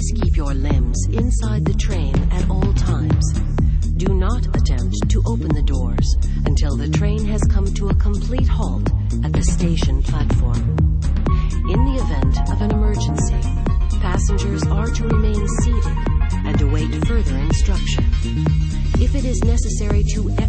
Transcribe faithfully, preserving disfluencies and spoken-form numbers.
Please keep your limbs inside the train at all times. Do not attempt to open the doors until the train has come to a complete halt at the station platform. In the event of an emergency, passengers are to remain seated and await further instruction. If it is necessary to